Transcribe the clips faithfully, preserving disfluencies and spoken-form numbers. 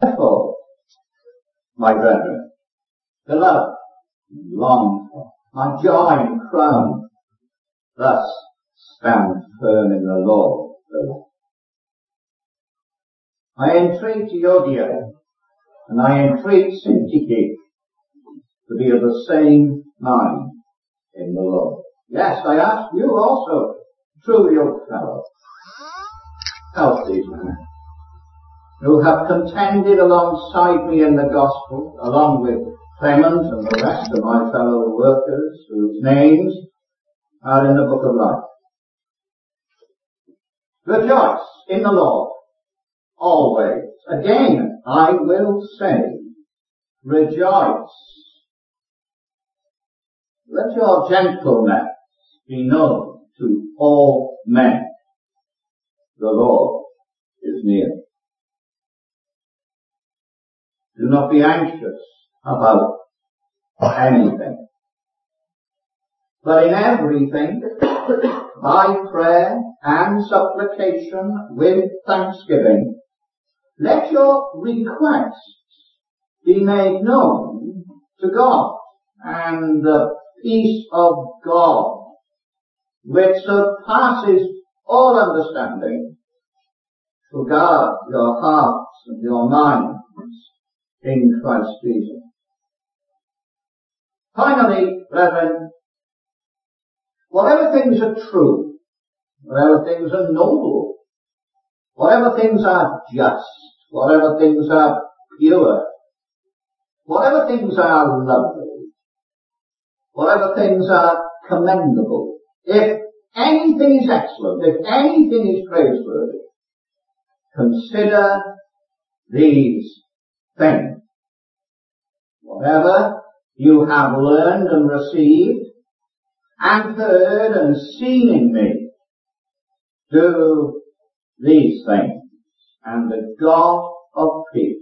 Therefore, my brethren, beloved, long for, my joy and crown, thus stand firm in the Lord. I entreat Euodia, and I entreat Syntyche to be of the same mind in the Lord. Yes, I ask you also, true yoke fellow, help these men who have contended alongside me in the gospel, along with Clement and the rest of my fellow workers whose names are in the book of life. Rejoice in the Lord always. Again, I will say, rejoice. Let your gentleness be known to all men. The Lord is near. Do not be anxious about anything, but in everything, by prayer and supplication with thanksgiving, let your requests be made known to God, and the peace of God, which surpasses all understanding, to guard your hearts and your minds in Christ Jesus. Finally, brethren, whatever things are true, whatever things are noble, whatever things are just, whatever things are pure, whatever things are lovely, whatever things are commendable, if anything is excellent, if anything is praiseworthy, consider these things. Whatever you have learned and received, and heard and seen in me, do these things, and the God of peace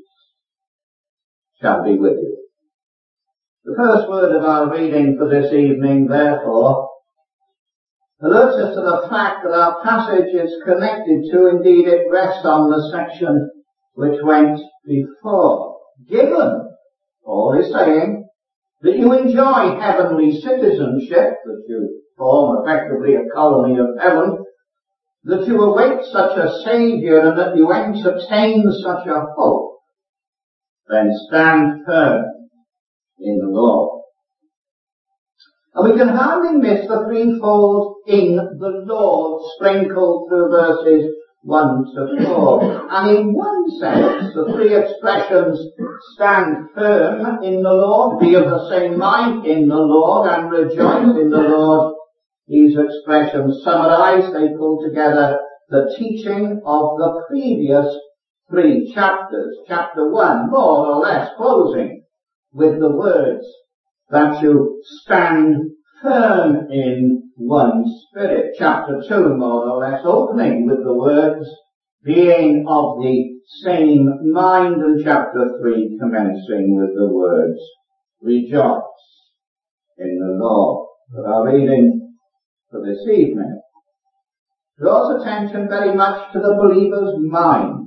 shall be with you. The first word of our reading for this evening, therefore, alerts us to the fact that our passage is connected to, indeed it rests on the section which went before. Given, Paul is saying, that you enjoy heavenly citizenship, that you form effectively a colony of heaven, that you await such a Saviour and that you entertain such a hope, then stand firm in the Lord. And we can hardly miss the threefold in the Lord sprinkled through verses one to four. And in one sense, the three expressions, stand firm in the Lord, be of the same mind in the Lord, and rejoice in the Lord, these expressions summarize, they pull together the teaching of the previous three chapters. Chapter one, more or less, closing with the words that you stand firm in one spirit. Chapter two, more or less, opening with the words being of the same mind, and chapter three commencing with the words rejoice in the Lord. But our reading for this evening draws attention very much to the believer's mind,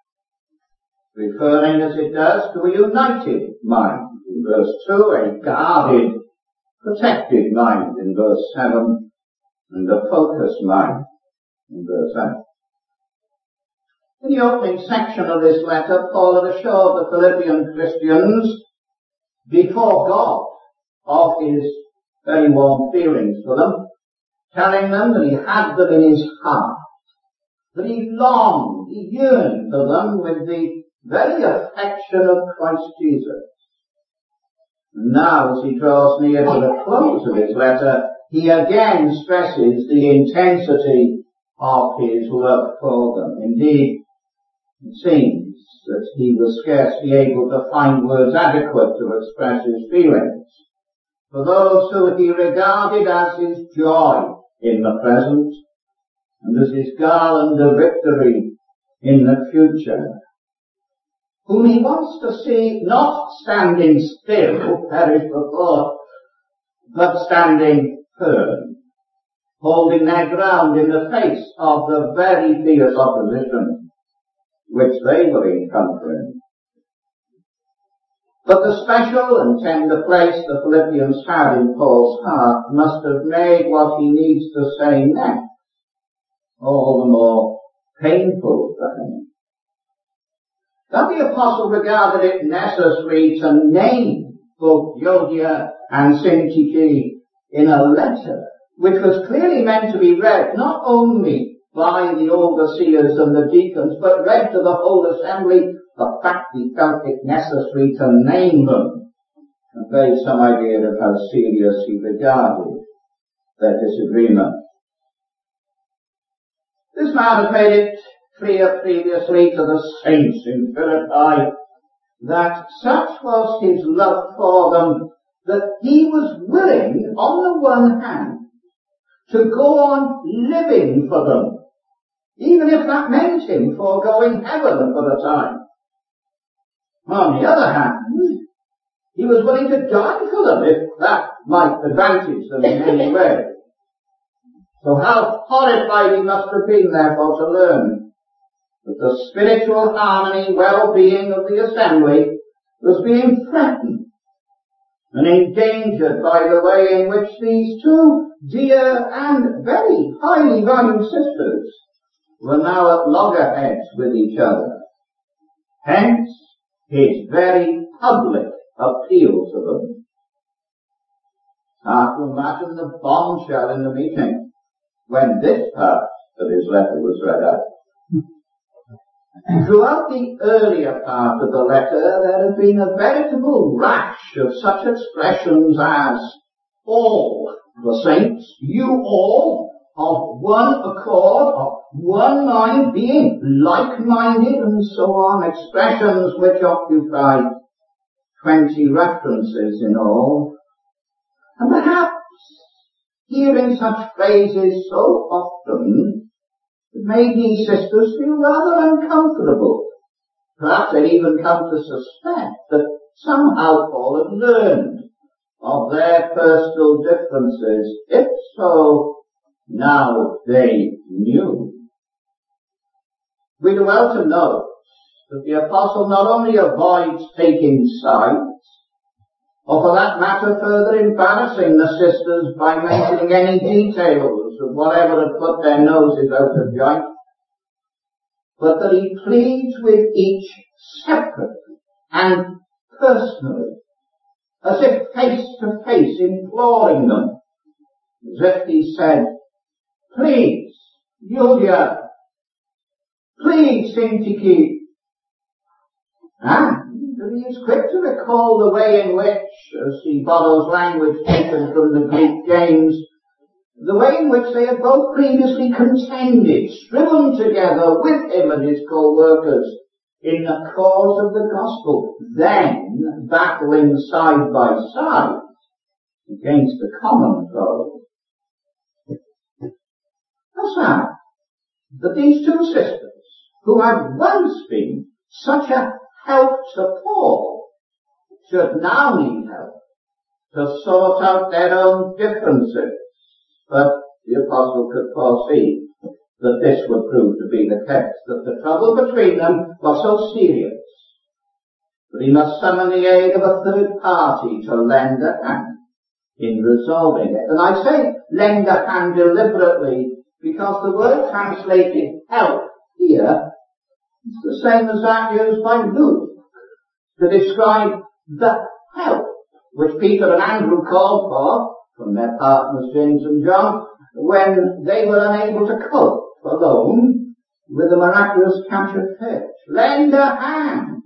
referring as it does to a united mind in verse two, a guarded, protected mind in verse seven, and a focused mind in verse eight. In the opening section of this letter, Paul had assured the Philippian Christians before God of his very warm feelings for them, telling them that he had them in his heart, that he longed, he yearned for them with the very affection of Christ Jesus. And now, as he draws near to the close of his letter, he again stresses the intensity of his love for them. Indeed, it seems that he was scarcely able to find words adequate to express his feelings for those who he regarded as his joy in the present and as his garland of victory in the future, whom he wants to see not standing still, perish the thought, but standing firm, holding their ground in the face of the very fierce opposition which they were encountering But the special and tender place the Philippians had in Paul's heart must have made what he needs to say next all the more painful for him. That the apostle regarded it necessary to name both Euodia and Syntyche in a letter, which was clearly meant to be read not only by the overseers and the deacons, but read to the whole assembly. The fact he felt it necessary to name them conveyed some idea of how serious he regarded their disagreement. This man had made it clear previously to the saints in Philippi that such was his love for them that he was willing, on the one hand, to go on living for them, even if that meant him foregoing heaven for a time. On the other hand, he was willing to die for them if that might advantage them in any way. So how horrified he must have been, therefore, to learn that the spiritual harmony, well-being of the assembly was being threatened and endangered by the way in which these two dear and very highly valued sisters were now at loggerheads with each other. Hence, his very public appeal to them. Hard to imagine the bombshell in the meeting when this part of his letter was read out. Throughout the earlier part of the letter, there had been a veritable rash of such expressions as all the saints, you all, of one accord, of one mind, being like-minded, and so on, expressions which occupy twenty references in all. And perhaps hearing such phrases so often it made these sisters feel rather uncomfortable. Perhaps they'd even come to suspect that somehow Paul had learned of their personal differences. If so, now they knew. We do well to note that the apostle not only avoids taking sides, or for that matter further embarrassing the sisters by mentioning any details of whatever had put their noses out of joint, but that he pleads with each separately and personally, as if face to face imploring them, as if he said, please, Euodia, please, Syntyche. And he is quick to recall the way in which, as he borrows language taken from the Greek James, the way in which they had both previously contended, striven together with him and his co-workers in the cause of the gospel, then battling side by side against a common foe. How sad that these two sisters, who had once been such a help to Paul, should now need help to sort out their own differences. But the apostle could foresee that this would prove to be the case, that the trouble between them was so serious that he must summon the aid of a third party to lend a hand in resolving it. And I say lend a hand deliberately because the word translated help here is the same as that used by Luke to describe the help which Peter and Andrew called for from their partners James and John when they were unable to cope alone with the miraculous catch of fish. Lend a hand.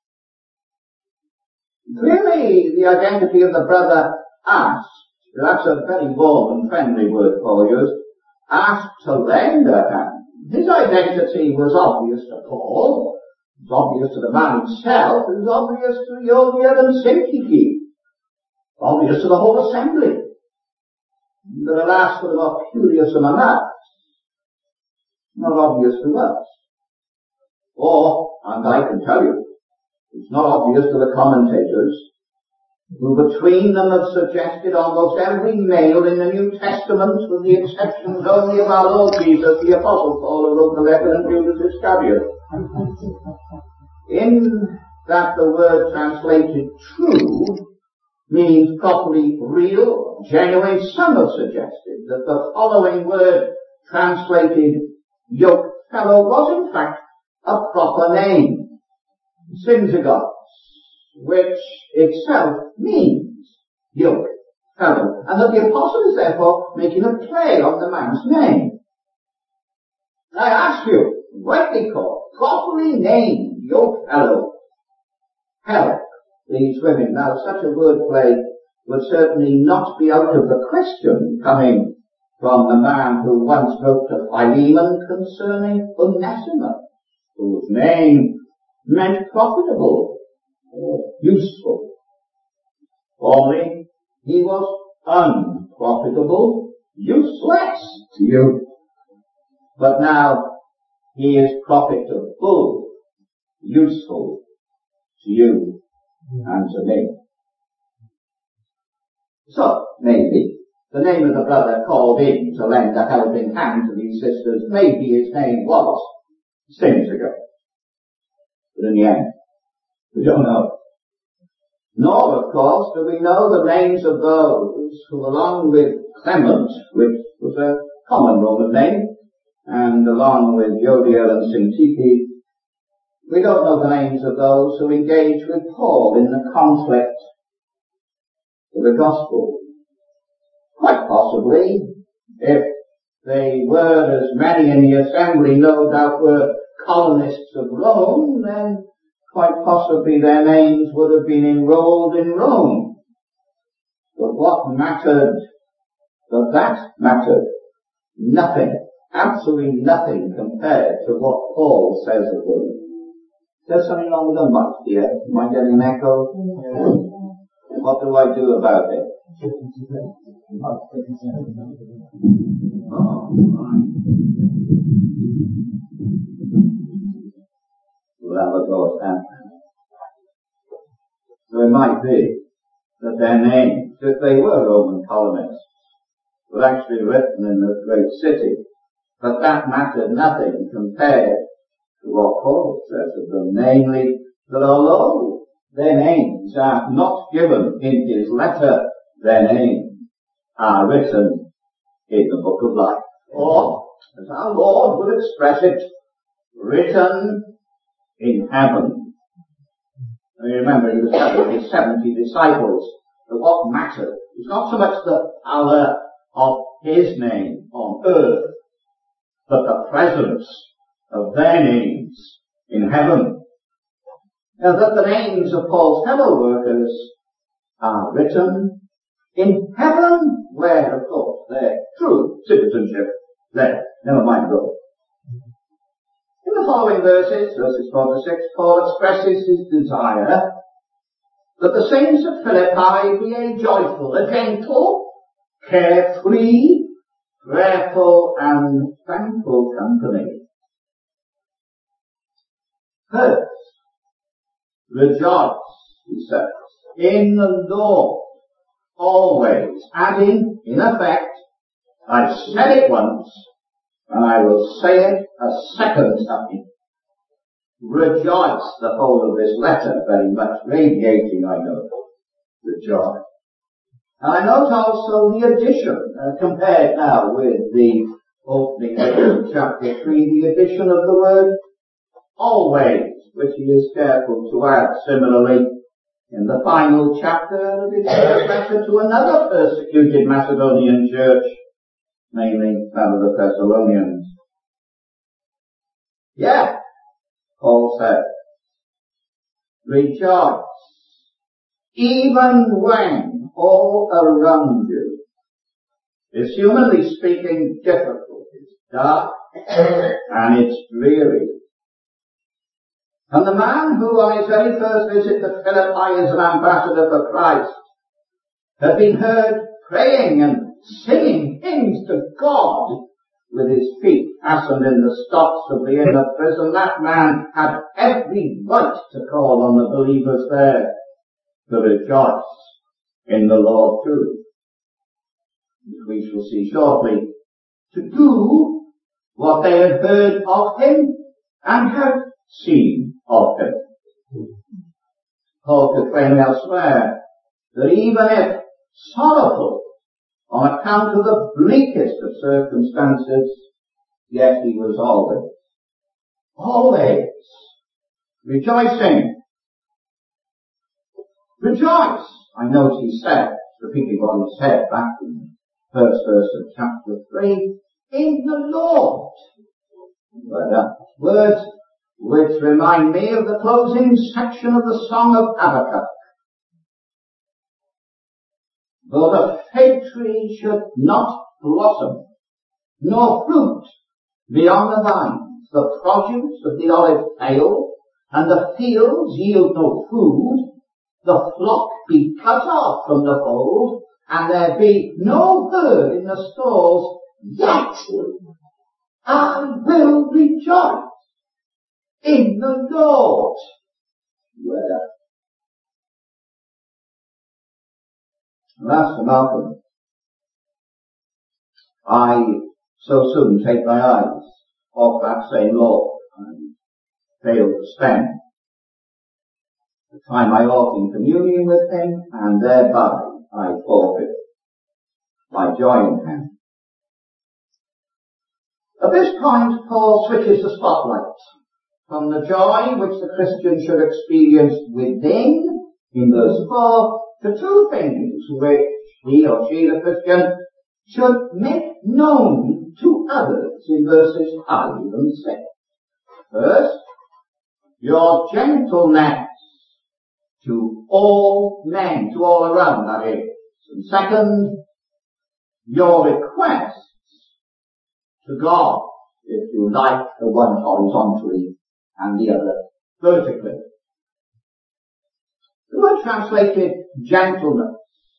Clearly the identity of the brother asked, that's a very warm and friendly word Paul used, asked to lend a hand. His identity was obvious to Paul, it was obvious to the man himself, it was obvious to Euodia and Syntyche, obvious to the whole assembly. But alas, for the more curious among us, not obvious to us. Or, and I can tell you, it's not obvious to the commentators, who between them have suggested almost every male in the New Testament, with the exceptions only of our Lord Jesus, the Apostle Paul, who wrote the letter, and Judas Iscariot. In that the word translated true means properly real, genuine. Some have suggested that the following word translated yoke fellow was in fact a proper name, synagogues, which itself means yoke fellow, and that the apostle is therefore making a play on the man's name. I ask you, rightly called, properly named yoke fellow, help these women. Now, such a wordplay would certainly not be out of the question coming from the man who once wrote to Philemon concerning Onesimus, whose name meant profitable or useful. Only he was unprofitable, useless to you. But now he is profitable, useful to you and to me. So, maybe, the name of the brother called in to lend a helping hand to these sisters, maybe his name was Syntyche. But in the end, we don't know. Nor, of course, do we know the names of those who, along with Clement, which was a common Roman name, and along with Euodia and Syntyche, we don't know the names of those who engaged with Paul in the conflict for the gospel. Quite possibly, if they were, as many in the assembly no doubt were, colonists of Rome, then quite possibly their names would have been enrolled in Rome. But what mattered, but that mattered nothing, absolutely nothing compared to what Paul says of them. There's something wrong with the mic here. Am I getting an echo? Yeah. What do I do about it? Oh, right. We'll have a go at that. So it might be that their names, if they were Roman colonists, were actually written in the great city. But that mattered nothing compared to what Paul says of them, namely that although their names are not given in his letter, their names are written in the book of life. Or, as our Lord would express it, written in heaven. And you remember he was telling his seventy disciples that what mattered was not so much the power of his name on earth, but the presence of their names in heaven. And that the names of Paul's fellow workers are written in heaven, where, of course, their true citizenship there. Never mind though. In the following verses, verses four to six, Paul expresses his desire that the saints of Philippi be a joyful, a gentle, carefree, prayerful, and thankful company. First, rejoice, he says, in the Lord, always, adding, in effect, I've said it once, and I will say it a second time. Rejoice, the whole of this letter, very much radiating, I know, with joy. And I note also the addition, uh, compared now with the opening of chapter three, the addition of the word always, which he is careful to add similarly in the final chapter of his letter to another persecuted Macedonian church, namely that of the Thessalonians. Yet, Paul said, rejoice, even when all around you is, humanly speaking, difficult, it's dark, and it's dreary. And the man who on his very first visit to Philippi as an ambassador for Christ had been heard praying and singing hymns to God with his feet fastened in the stocks of the inner prison, that man had every right to call on the believers there to rejoice in the Lord too. As we shall see shortly, to do what they had heard of him and had seen of him. Paul could claim elsewhere that even if sorrowful on account of the bleakest of circumstances, yet he was always, always rejoicing. Rejoice! I note he said, repeating what he said back in the first verse of chapter three, in the Lord. But, uh, words which remind me of the closing section of the Song of Habakkuk. Though the fig tree should not blossom, nor fruit be on the vines, the produce of the olive fail, and the fields yield no food, the flock be cut off from the fold, and there be no herd in the stalls, yet I will rejoice in the Lord. Well, Master Malcolm, I so soon take my eyes off that same Lord and fail to spend the time I ought in communion with him, and thereby I forfeit my joy in him. At this point, Paul switches the spotlight from the joy which the Christian should experience within, in verse four, to two things which he or she, the Christian, should make known to others in verses five and six. First, your gentleness to all men, to all around, that is. And second, your requests to God, if you like, the one horizontally and the other vertically. The word translated gentleness,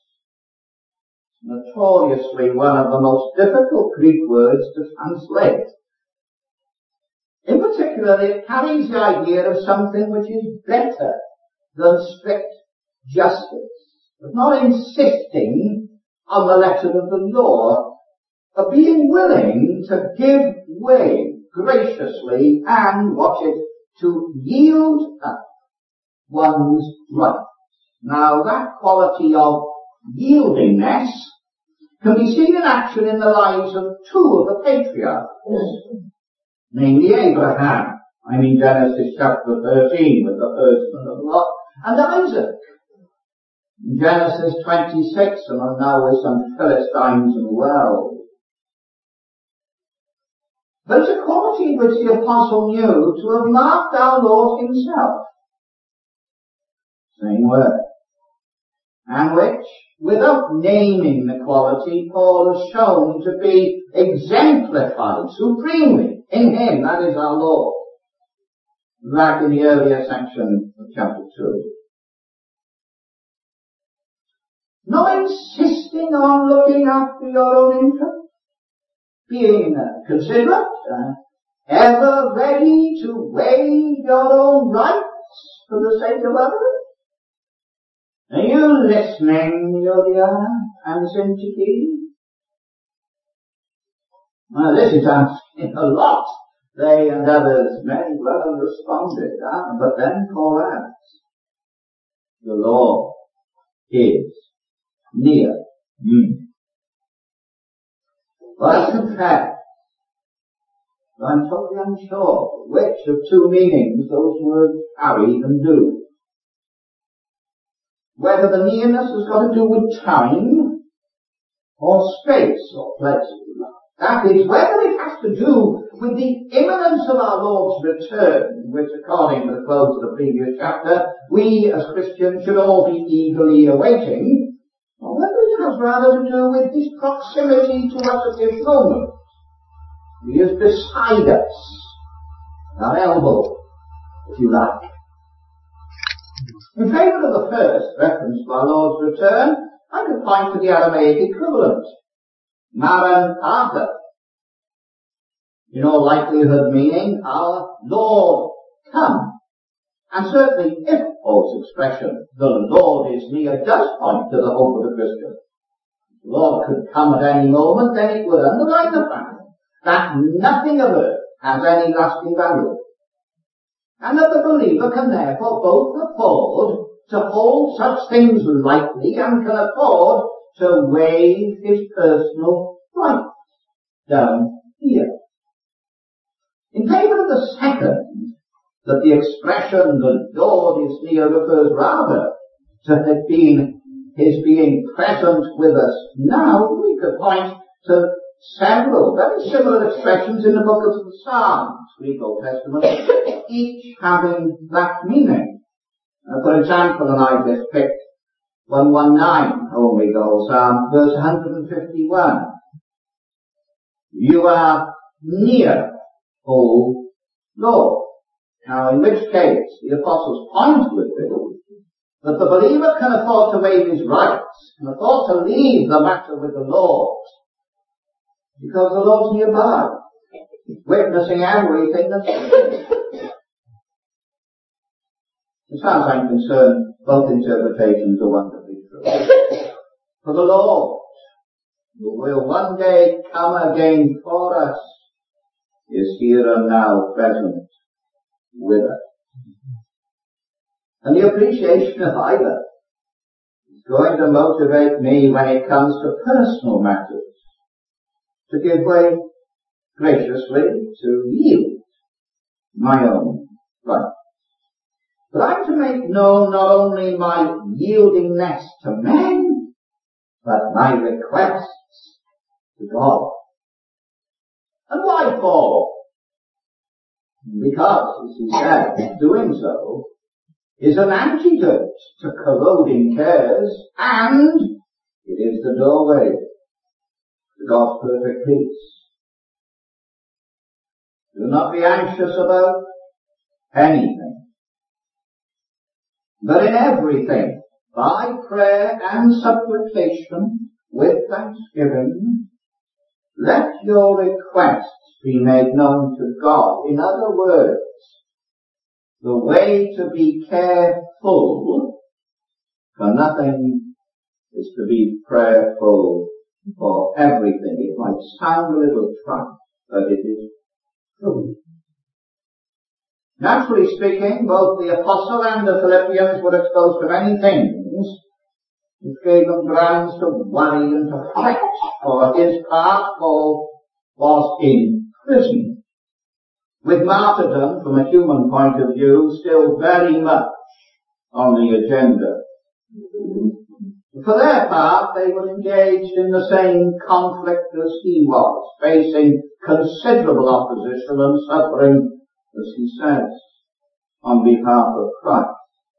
notoriously one of the most difficult Greek words to translate. In particular, it carries the idea of something which is better than strict justice, but not insisting on the letter of the law, of being willing to give way graciously and, watch it, to yield up one's rights. Now, that quality of yieldingness can be seen in action in the lives of two of the patriarchs, namely Abraham. I mean Genesis chapter thirteen with the herdsman of Lot, and Isaac. In Genesis twenty-six, and I'm now with some Philistines and wells. But it's a quality which the apostle knew to have marked our Lord himself. Same word. And which, without naming the quality, Paul has shown to be exemplified supremely in him, that is our Lord. Back in the earlier section of chapter two. Not insisting on looking after your own interests, being uh, considerate, uh, ever ready to waive your own rights for the sake of others. Are you listening, Juliana and Syntyche? Well, this is asking a lot. They and others may well have responded, uh, but then Paul adds, the Lord is near. Mm. Well, I confess, I'm totally unsure which of two meanings those words carry and do. Whether the nearness has got to do with time, or space, or place. That is, whether it has to do with the imminence of our Lord's return, which according to the close of the previous chapter, we as Christians should all be eagerly awaiting, or whether it has rather to do with his proximity to us at this moment. He is beside us, at our elbow, if you like. In favour of the first reference to our Lord's return, I could point to the Aramaic equivalent, Maranatha, in all likelihood meaning, our Lord come. And certainly, if Paul's expression, the Lord is near, does point to the hope of the Christian. If the Lord could come at any moment, then it would underline the fact that nothing of earth has any lasting value. And that the believer can therefore both afford to hold such things lightly and can afford to waive his personal rights down here. In favour of the second, that the expression "the Lord is near" refers rather to it being his being present with us now, we could point to several very similar expressions in the book of the Psalms, Greek Old Testament, each having that meaning. Uh, for example, and I just picked one nineteen, I won't read the whole Psalm, verse one hundred fifty-one. You are near, O Lord. Now, in which case, the apostles point with it that the believer can afford to waive his rights, can afford to leave the matter with the Lord, because the Lord's nearby, witnessing everything that's happening. As far as I'm concerned, both interpretations are wonderfully true. For the Lord, who will one day come again for us, is here and now present with us. And the appreciation of either is going to motivate me when it comes to personal matters, to give way graciously, to yield my own rights. But I'm to make known not only my yieldingness to men, but my requests to God. And why for? Because, as he said, doing so is an antidote to corroding cares, and it is the doorway to God's perfect peace. Do not be anxious about anything, but in everything, by prayer and supplication, with thanksgiving, let your requests be made known to God. In other words, the way to be careful for nothing is to be prayerful for everything. It might sound a little trite, but it is true. Naturally speaking, both the apostle and the Philippians were exposed to many things which gave them grounds to worry and to fret. For his part, Paul was in prison, with martyrdom, from a human point of view, still very much on the agenda. For their part, they were engaged in the same conflict as he was, facing considerable opposition and suffering, as he says, on behalf of Christ.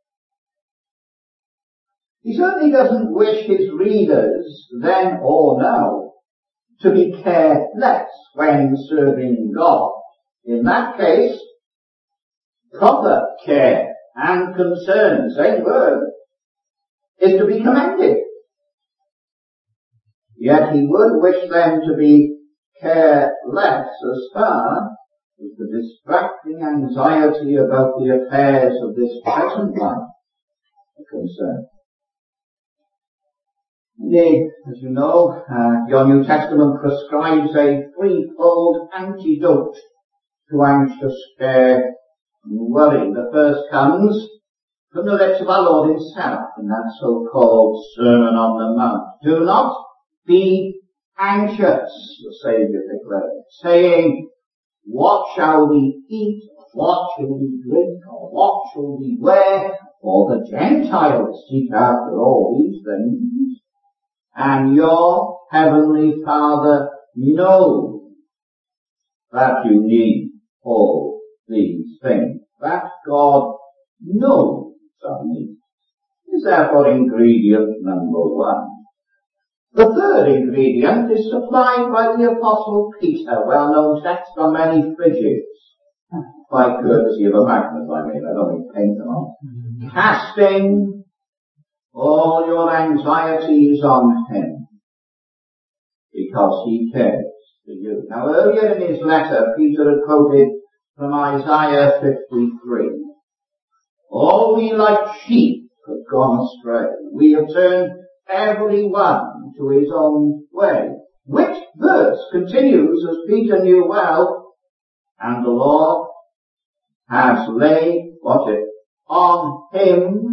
He certainly doesn't wish his readers, then or now, to be careless when serving God. In that case, proper care and concern, same word, is to be commended. Yet he would wish them to be careless as far as the distracting anxiety about the affairs of this present life are concerned. Indeed, as you know, uh, your New Testament prescribes a threefold antidote to anxious care and worry. The first comes from the lips of our Lord himself in that so-called Sermon on the Mount. Do not be anxious, the Saviour declared, saying, what shall we eat, what shall we drink, or what shall we wear? For the Gentiles seek after all these things, and your heavenly Father knows that you need all these things. That God knows our needs is therefore ingredient number one. The third ingredient is supplied by the Apostle Peter, well-known text on many fridges, by courtesy of a magnet, I mean, I don't mean paint them on. Mm-hmm. Casting all your anxieties on him, because he cares for you. Now, earlier in his letter, Peter had quoted from Isaiah fifty-three. All we like sheep have gone astray. We have turned every one to his own way. Which verse continues, as Peter knew well, and the Lord has laid, what it, on him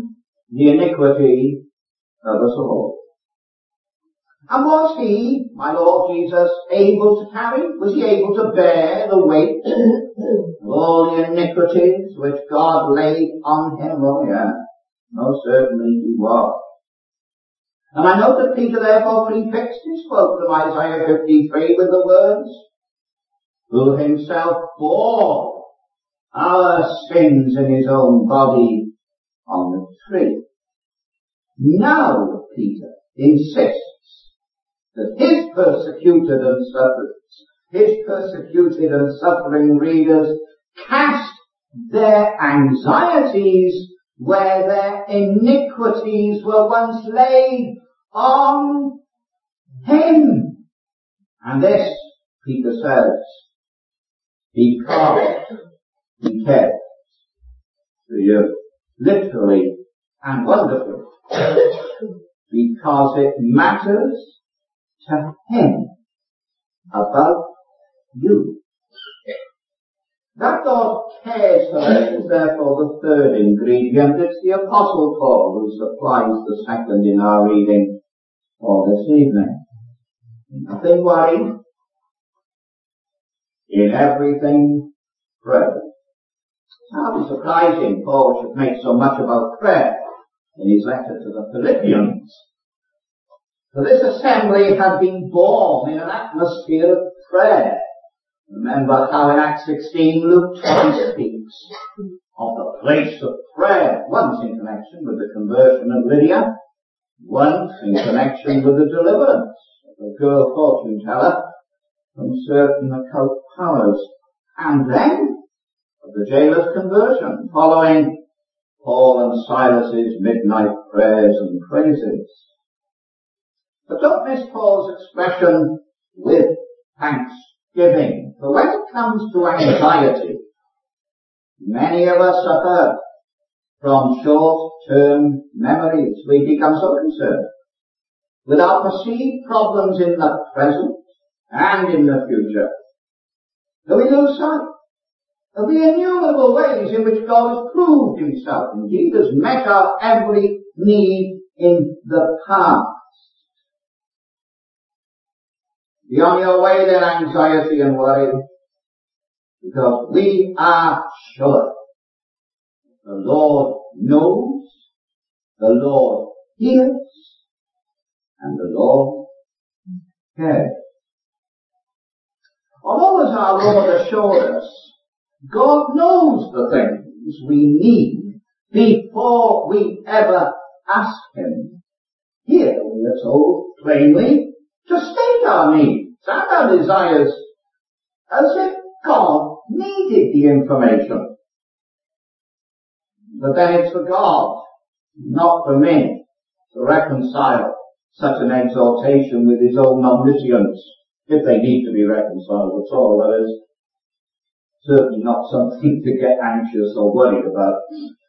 the iniquity of us all. And was he, my Lord Jesus, able to carry? Was he able to bear the weight of all the iniquities which God laid on him? Oh yeah, most certainly he was. And I know that Peter therefore prefixed his quote from Isaiah fifty-three with the words, who himself bore our sins in his own body on the tree. Now Peter insists that his persecuted and sufferers, his persecuted and suffering readers cast their anxieties where their iniquities were once laid on him. And this, Peter says, because he cares for you, literally and wonderfully, because it matters to him about you. That God cares for us is therefore the third ingredient. It's the Apostle Paul who supplies the second in our reading for this evening. Nothing worry. In everything, pray. It's hardly surprising Paul should make so much about prayer in his letter to the Philippians. For this assembly had been born in an atmosphere of prayer. Remember how in Acts sixteen Luke twice speaks of the place of prayer, once in connection with the conversion of Lydia, once in connection with the deliverance of the girl fortune teller from certain occult powers, and then of the jailer's conversion, following Paul and Silas's midnight prayers and praises. But don't miss Paul's expression with thanksgiving. For when it comes to anxiety, many of us suffer from short-term memories. We become so concerned with our perceived problems in the present and in the future that we lose sight of the innumerable ways in which God has proved himself. Indeed, has met our every need in the past. Be on your way then, anxiety and worry, because we are sure the Lord knows, the Lord hears, and the Lord cares. Although, as our Lord assured us, God knows the things we need before we ever ask him, here we are told plainly to state our needs and our desires as if God needed the information. But then it's for God, not for me, to reconcile such an exhortation with his own omniscience, if they need to be reconciled at all. That is certainly not something to get anxious or worried about.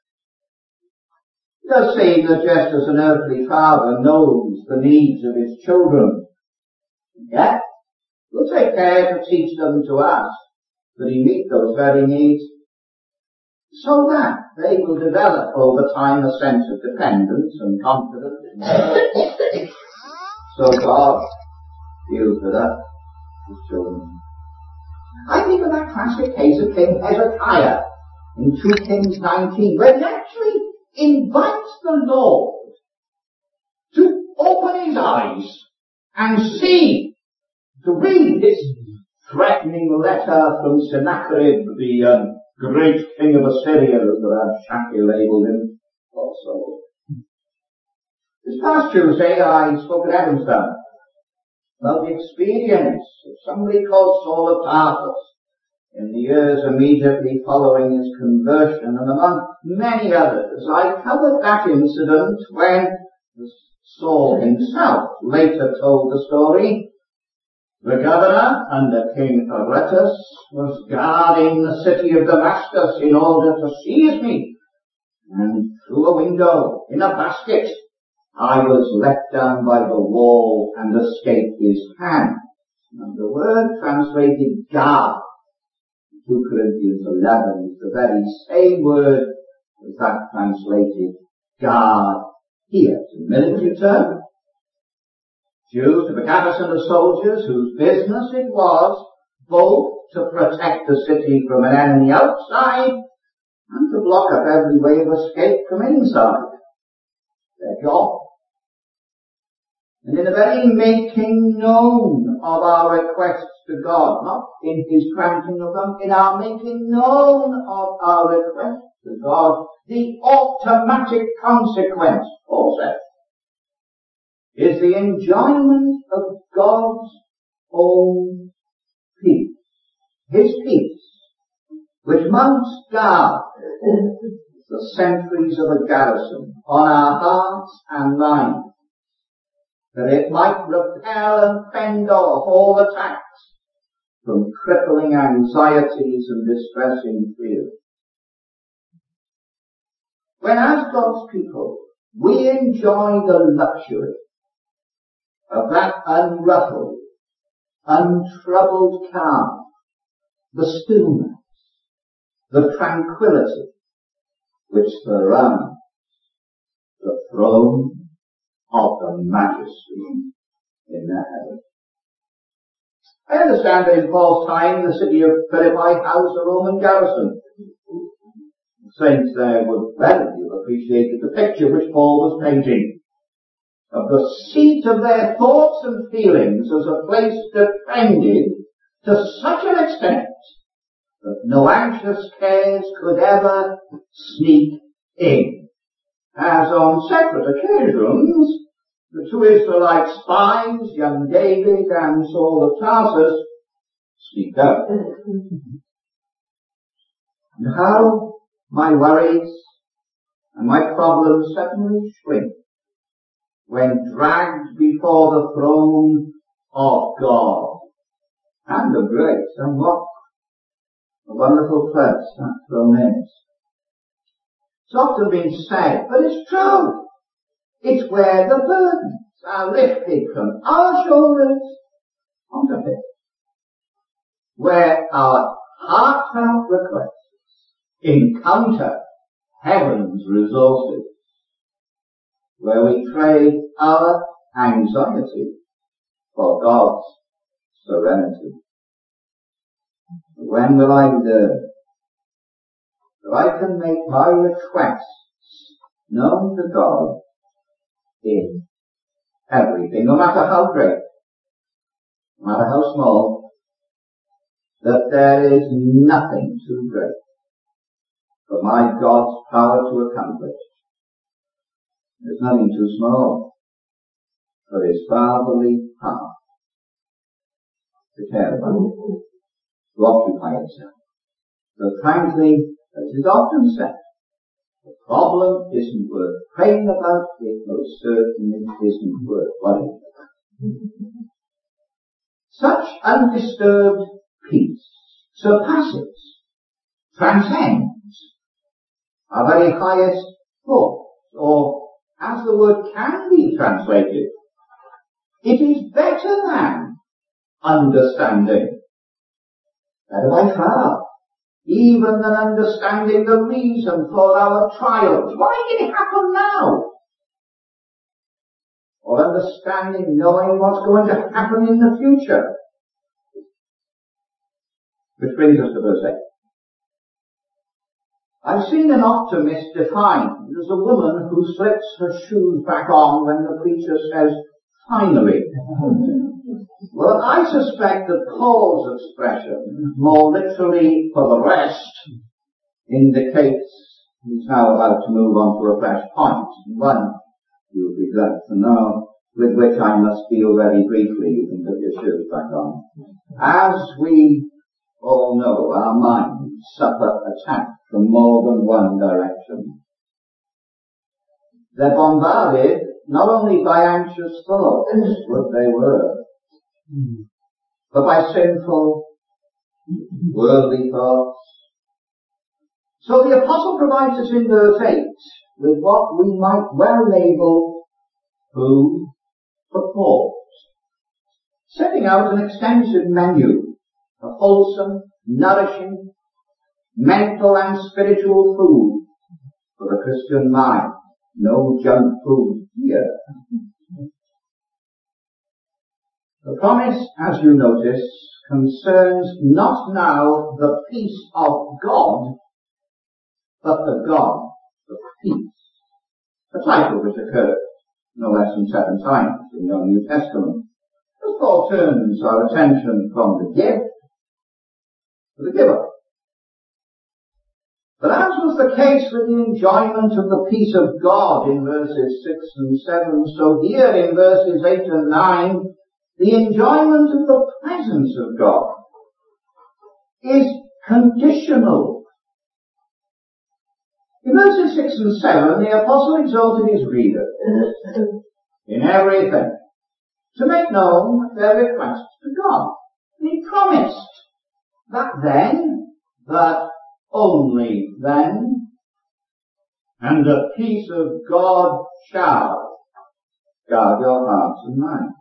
It does seem that just as an earthly father knows the needs of his children, yet will take care to teach them to ask that he meet those very needs, so that they will develop over time a sense of dependence and confidence in God. So God deals with us, his children. I think of that classic case of King Hezekiah in two Kings nineteen, where he actually invites the Lord to open his eyes and see, to read this threatening letter from Sennacherib, the um, great king of Assyria, as the Rabshakeh labelled him also. This past Tuesday I spoke at Evanston about the experience of somebody called Saul of Tarsus in the years immediately following his conversion, and among many others I covered that incident when Saul himself later told the story. The governor under King Aretas was guarding the city of Damascus in order to seize me, and through a window in a basket I was let down by the wall and escaped his hand. And the word translated guard in two Corinthians eleven is the very same word as that translated guard here. It's a military term. Used of a garrison of soldiers whose business it was both to protect the city from an enemy outside and to block up every way of escape from inside. Their job. And in the very making known of our requests to God, not in His granting of them, in our making known of our requests to God, the automatic consequence, Paul says, is the enjoyment of God's own peace. His peace, which must guard the sentries of a garrison on our hearts and minds, that it might repel and fend off all attacks from crippling anxieties and distressing fears. When as God's people we enjoy the luxury of that unruffled, untroubled calm, the stillness, the tranquility which surrounds the throne of the majesty in the heavens. I understand that in Paul's time the city of Philippi housed a Roman garrison. The saints there would readily have appreciated the picture which Paul was painting of the seat of their thoughts and feelings as a place defended to such an extent that no anxious cares could ever sneak in. As on separate occasions, the two Israelite spies, young David and Saul of Tarsus, sneaked out. And how my worries and my problems suddenly shrink when dragged before the throne of God and of grace, and what a wonderful place that throne is. It's often been said, but it's true. It's where the burdens are lifted from our shoulders onto His. Where our heartfelt requests encounter heaven's resources. Where we trade our anxiety for God's serenity. When will I learn that I can make my requests known to God in everything, no matter how great, no matter how small, that there is nothing too great for my God's power to accomplish. There's nothing too small for His fatherly heart to care about, to occupy itself. So frankly, as is often said, the problem isn't worth praying about, it most certainly isn't worth worrying about. Such undisturbed peace surpasses, transcends our very highest thoughts, or as the word can be translated, it is better than understanding. Better by far. Even than understanding the reason for our trials. Why did it happen now? Or understanding, knowing what's going to happen in the future. Which brings us to verse eight. I've seen an optimist defined as a woman who slips her shoes back on when the preacher says, finally. Well, I suspect that Paul's expression, more literally for the rest, indicates he's now about to move on to a fresh point. One, you'll be glad to know, with which I must deal very briefly. You can put your shoes back on. As we all know, our minds suffer attack from more than one direction. They're bombarded not only by anxious thoughts, what they were, but by sinful, worldly thoughts. So the Apostle provides us in verse eight with what we might well label food for thought, setting out an extensive menu of wholesome, nourishing, mental and spiritual food for the Christian mind. No junk food here. The promise, as you notice, concerns not now the peace of God, but the God of peace. A title which occurs no less than seven times in your New Testament, as Paul turns our attention from the gift to the giver. But as was the case with the enjoyment of the peace of God in verses six and seven, so here in verses eight and nine, the enjoyment of the presence of God is conditional. In verses six and seven, the apostle exhorted his readers in everything to make known their requests to God. He promised that then, that only then, and the peace of God shall guard your hearts and minds.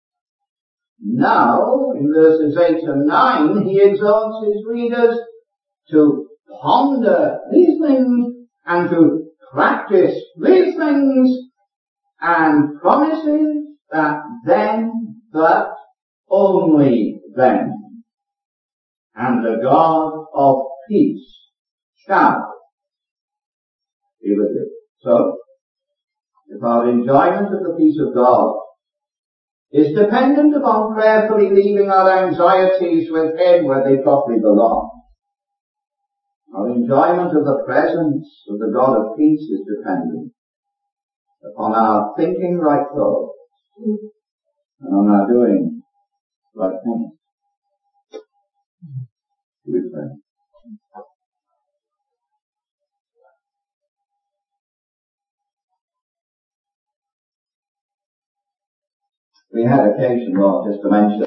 Now, in verses eight and nine, he exhorts his readers to ponder these things and to practice these things, and promises that then, but only then, and the God of peace shall be with you. So, if our enjoyment of the peace of God is dependent upon prayerfully leaving our anxieties with Him where they properly belong, our enjoyment of the presence of the God of peace is dependent upon our thinking right thoughts and on our doing right things. We pray. We had occasion, Lord, just to mention